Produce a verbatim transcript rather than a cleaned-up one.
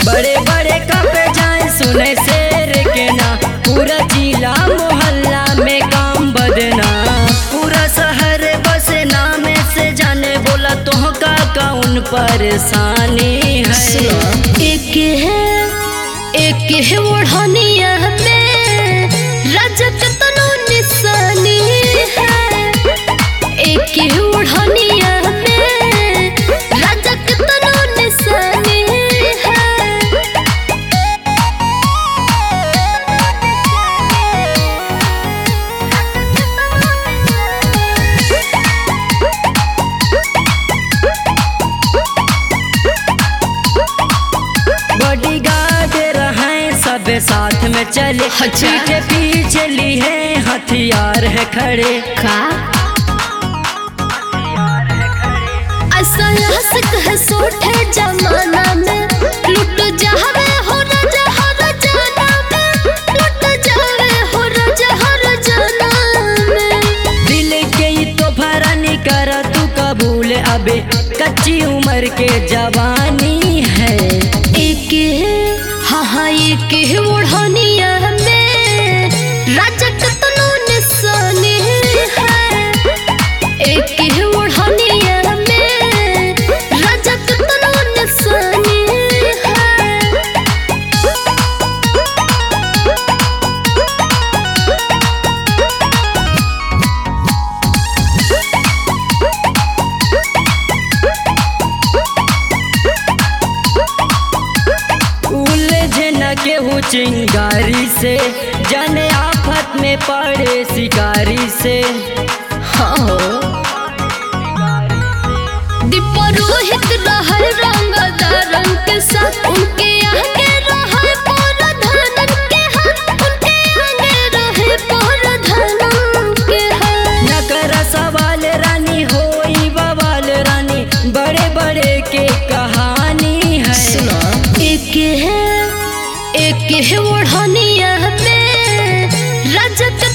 बड़े बड़े कपे जाए सुने शेर के ना, पूरा जिला मोहल्ला में काम बदना, पूरा शहर बस नाम से जाने, बोला तो का कौन परेशानी है। एक है एक है ओढ़निया में रजत तनो निशानी है, एक है ओढ़निया में रजत तनो निशानी है। बॉडीगार्ड रहे सब साथ में चले, पीछे पीछे ली है हथियार है खड़े। का असलहसक है सोठे जमाना में, लुट जावे हो राजा हर जाना में, लुट जावे हो राजा हर जाना में। दिल के ही तो भरा नहीं कर तू कबूल, अबे कच्ची उम्र के जवानी है। एक है हाँ हाँ एक है ओढ़निया में रजत तनो निशानी है, एक है ओढ़निया में रजत तनो निशानी है। उलझे न केहू चिंगारी से, जाने आफत में पड़े शिकारी से। हाँ दीपा रोहित रहल रंगदारन के साथ, उनके आगे रहल परधानन के हाथ, उनके आगे रहे परधानन के हाथ। न कर सवाल रानी होई बवाल रानी, बड़े बड़े के कहानी है। एक है एक है ओढ़निया में रजत